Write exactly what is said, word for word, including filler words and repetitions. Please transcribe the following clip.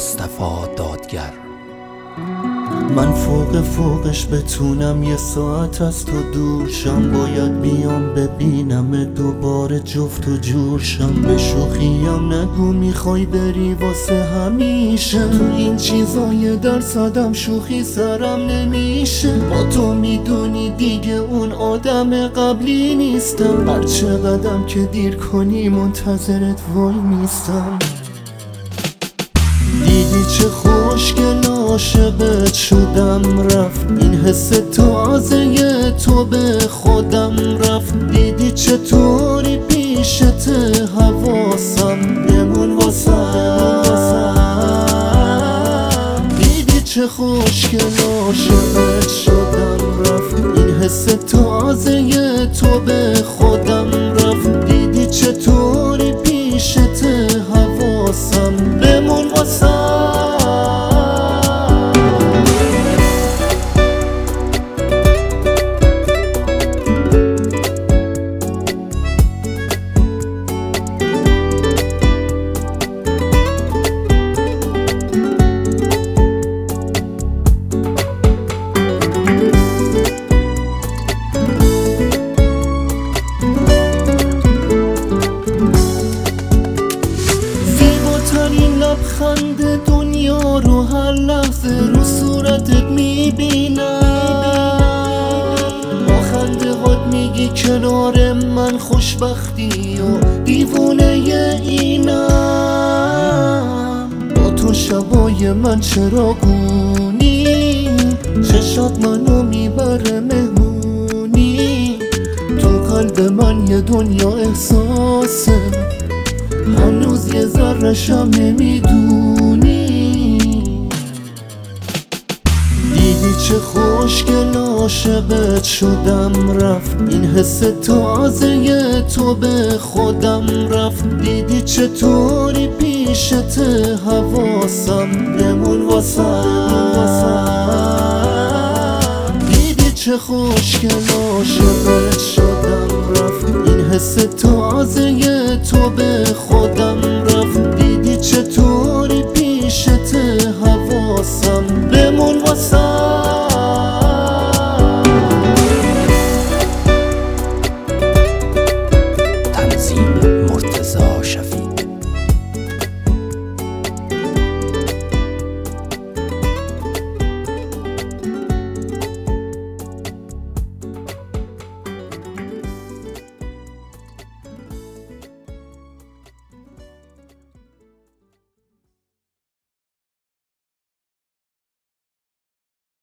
مصطفی دادگر. من فوق فوقش بتونم یه ساعت از تو دورشم، باید بیام ببینم دوباره جفت و جورشم. به شوخیم نگو میخوای بری واسه همیشه، تو این چیزای درصدم شوخی سرم نمیشه. با تو میدونی دیگه اون آدم قبلی نیستم، هر چقدرم که دیر کنی منتظرت وای میستم. دیدی چه خوشگل عاشقت شدم رفت، این حس تازه تو به خودم رفت. دیدی چطوری پیشت حواسم بمون واسم. دیدی چه خوشگل عاشقت شدم رفت، این حس تازه تو به خودم رفت. دیدی چطوری پیشت حواسم بمون واسم. لبخند دنیا رو هر لحظه رو صورتت میبینم، با خنده هات میگی کنار من خوشبختی و دیوونه اینم. با تو شبای من چراغونی، چشات منو میبره مهمونی. تو قلب من یه دنیا احساسه، هنوز یه ذره‌شم نمیدونی. دیدی چه خوشگل عاشقت شدم رفت، این حس تازه تو به خودم رفت. دیدی چطوری پیشت حواسم بمون واسم. دیدی چه خوشگل عاشقت شدم رفت، این حس تازه تو به